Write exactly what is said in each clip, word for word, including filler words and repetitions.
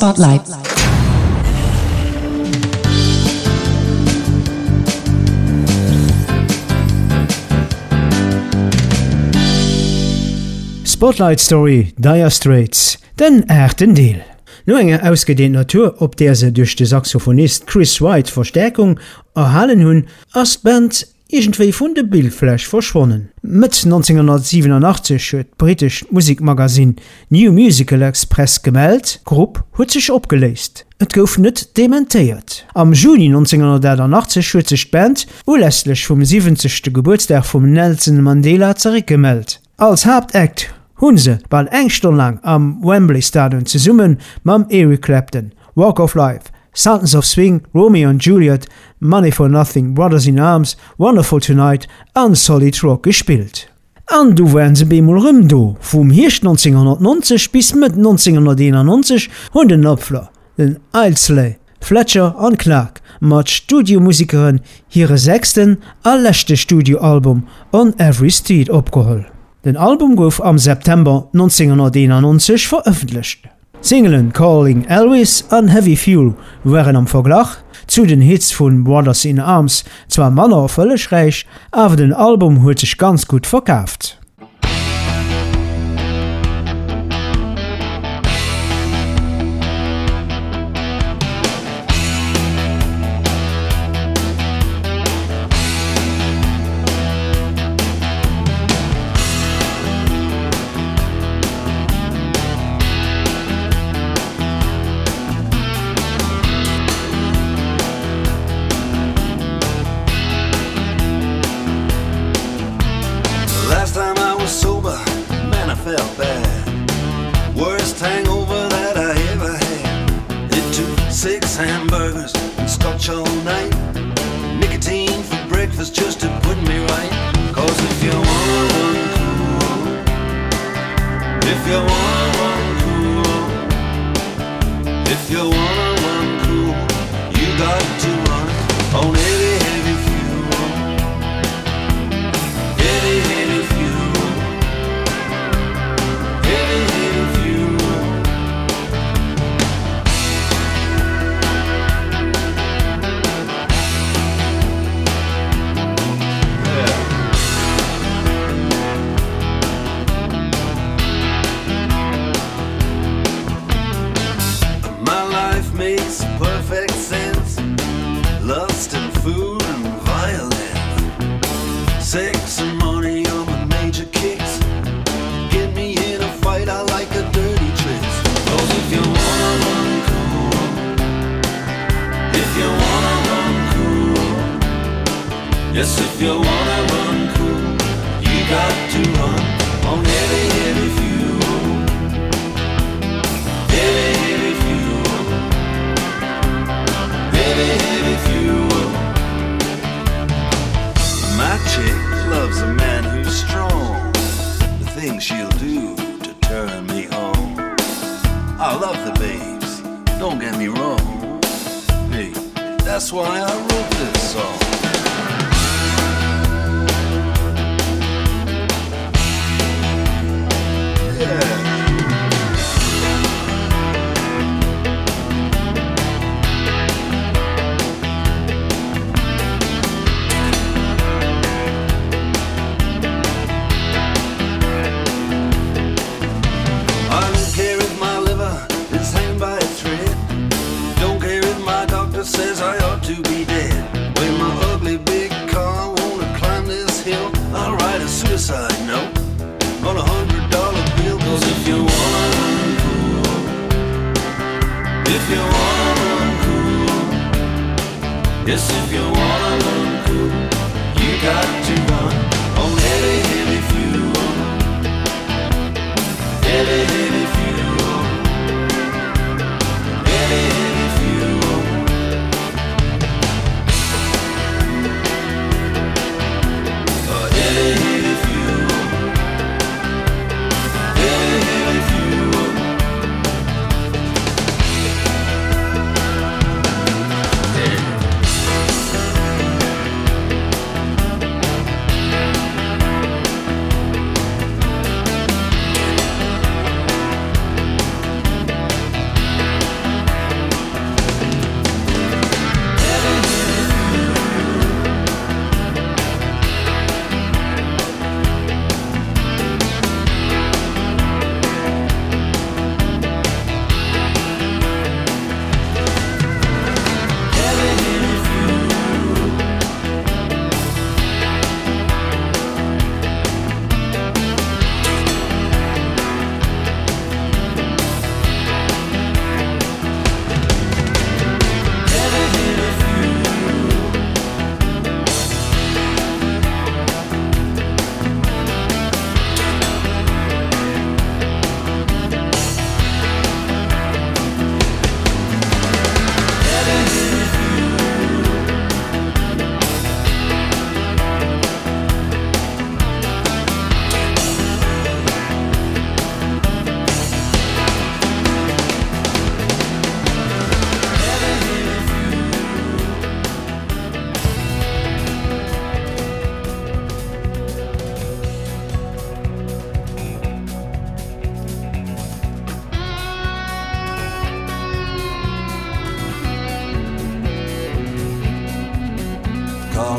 Spotlight. Spotlight Story Dire Straits, den ersten Deel. No enger ausgedehnt Natur, op der se durch de Saxophonist Chris White Verstärkung erhalen hunn, ass Band irgendwei vun de Bildfläch verschwonnen. Mit neunzehnhundertsiebenundachtzig huet britisch Musikmagasin New Musical Express gemeldt, Grupp huet sich opgeleist. Et gouf net dementéiert. Am Juni neunzehnhundertachtzig huet sich Band ulässlech vum siebzigsten Geburtstag vum Nelson Mandela zurückgemeldet. Als Hauptakt hunn se bald eng Stunde lang am Wembley Stadion ze summen mam Eric Clapton, Walk of Life, Sultans of Swing, Romeo and Juliet, Money for Nothing, Brothers in Arms, Wonderful Tonight an Solid Rock gespielt. An du wären se bemol rëm do, vum Hirsch neunzehnhundertneunzig bis mit neunzehnhunderteinundneunzig hunn den Opfler, den Ilsley, Fletcher an Clark, mat Studiomusikeren hire sechsten allerlechte Studioalbum On Every Street opgeholl. Den Album gouf am September neunzehnhunderteinundneunzig veröffentlicht. Singelen Calling Elvis an Heavy Fuel wären am Verglach zu den Hits vun Brothers in Arms zwar manner völlig reich, aber den Album huet sich ganz gut verkauft.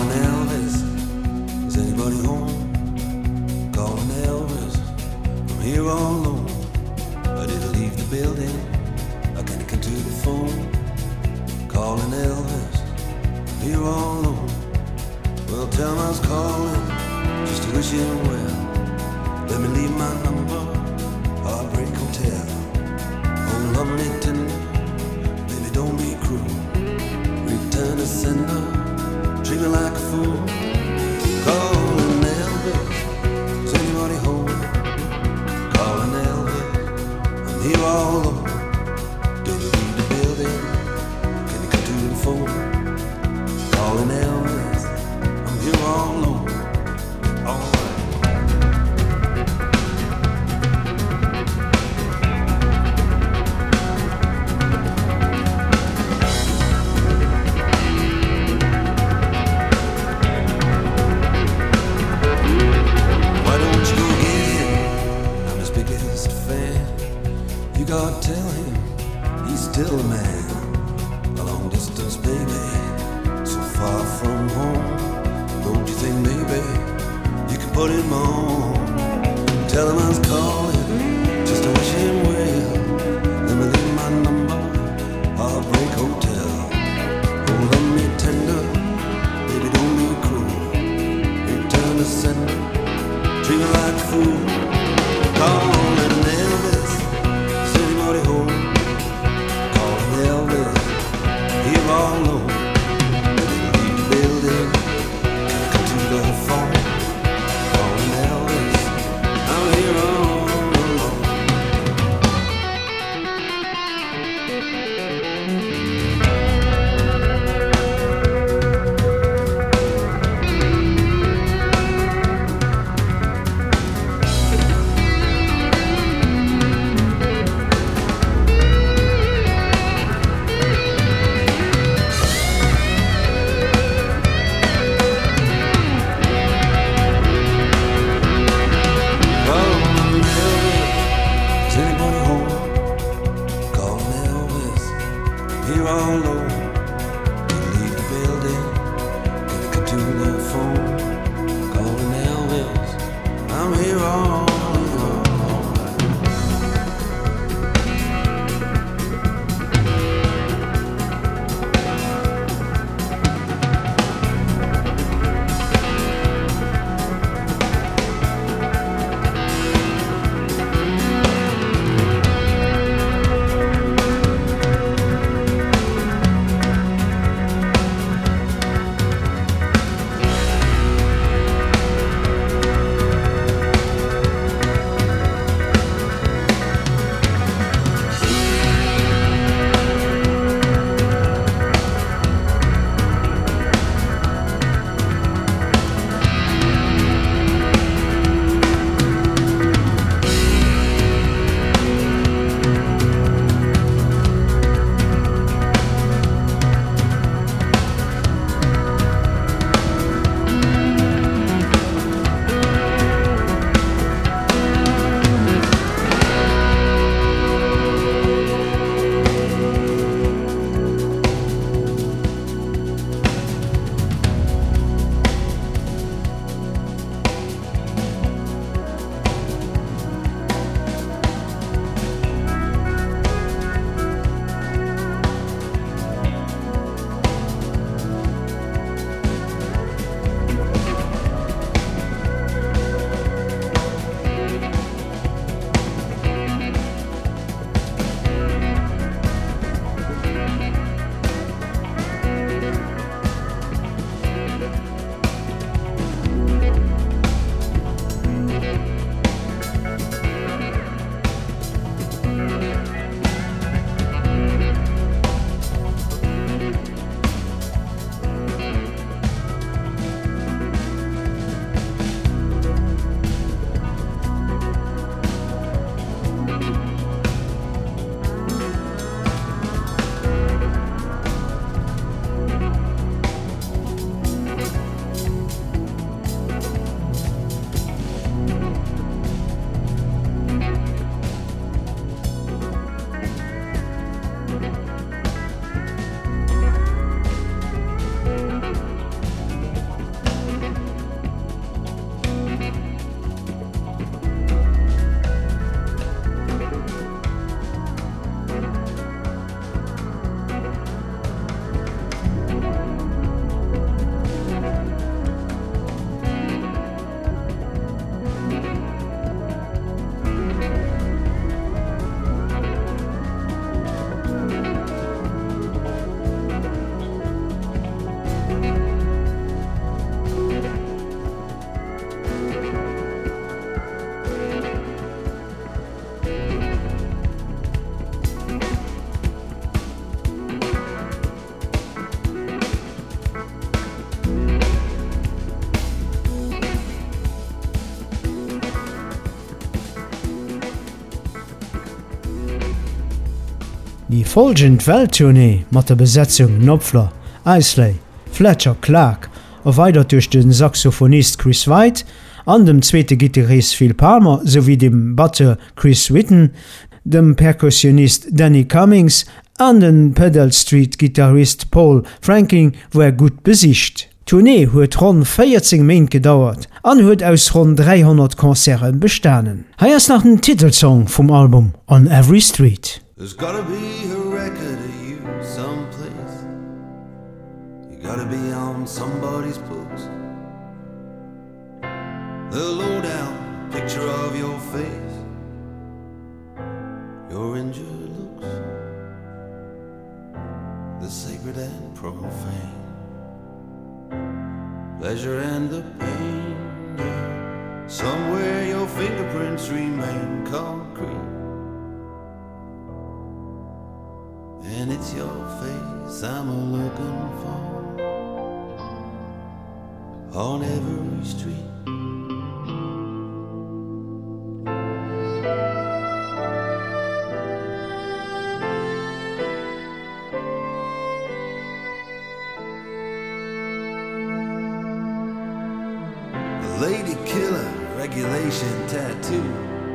Calling Elvis, is anybody home? Calling Elvis, I'm here all alone. I didn't leave the building, I can't come to the phone. Calling Elvis, I'm here all alone. Well, tell him I was calling, just to wish him well. Let me leave my number, Heartbreak Hotel. Oh, lovely tender, baby, don't be cruel. Return to sender, treat me like a fool. Calling Elvis, is anybody home? Calling Elvis, I'm here all alone. Did you leave the building? Can you come to the phone? Calling Elvis, I'm here all alone. All right. God, tell him he's still a man. A long distance baby, so far from home. Don't you think maybe you could put him on? Tell him I was calling just to wish him well. Let me leave my number, Heartbreak Hotel. Oh, love me tender, baby, don't be cruel. Return to sender, treat me like a fool. Calling Elvis, anybody home? Calling Elvis, here all alone. Didn't leave the building, can't come to the phone. Calling Elvis, I'm here all alone. Here all alone, didn't leave the building, can't come to the phone. Calling Elvis, I'm here all alone. Die folgend Welttournee mat der Besetzung Knopfler, Isley, Fletcher Clark erweitert durch den Saxophonist Chris White, an dem zweite Gitarrist Phil Palmer sowie dem Butter Chris Whitten, dem Perkussionist Danny Cummings an den Pedal Street Gitarrist Paul Franking wo er gut besicht. Tournee huet rund vierzig Main gedauert, an huet aus rund dreihundert Konzeren bestanen. Heiers nach den Titelsong vom Album On Every Street. There's gotta be a record of you someplace. You gotta be on somebody's books. The low-down picture of your face, your injured looks, the sacred and profane, pleasure and the pain, yeah. Somewhere your fingerprints remain concrete, and it's your face I'm a-looking for on every street. Lady killer, regulation tattoo,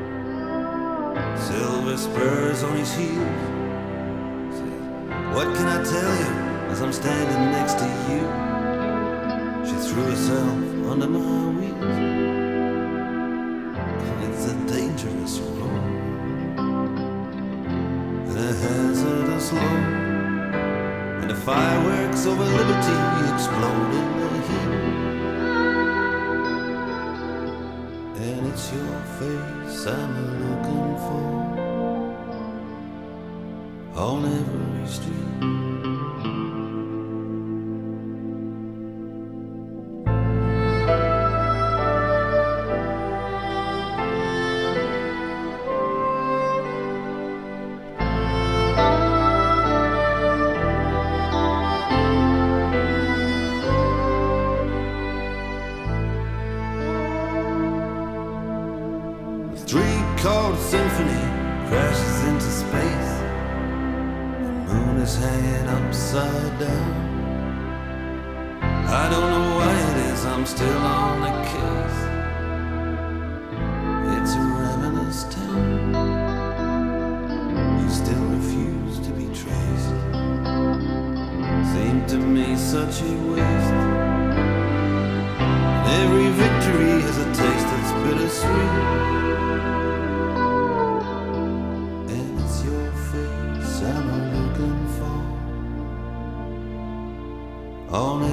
silver spurs on his heels. What can I tell you as I'm standing next to you? She threw herself under my wheels. It's a dangerous road and a hazardous load, and the fireworks over liberty explode in the heat. And it's your face I'm looking for on every street. Three-chord symphony crashes into space. The moon is hanging upside down. I don't know why it is I'm still on the case. It's a ravenous town. You still refuse to be traced. Seemed to me such a waste. And every victory has a taste that's bittersweet. I'm looking for on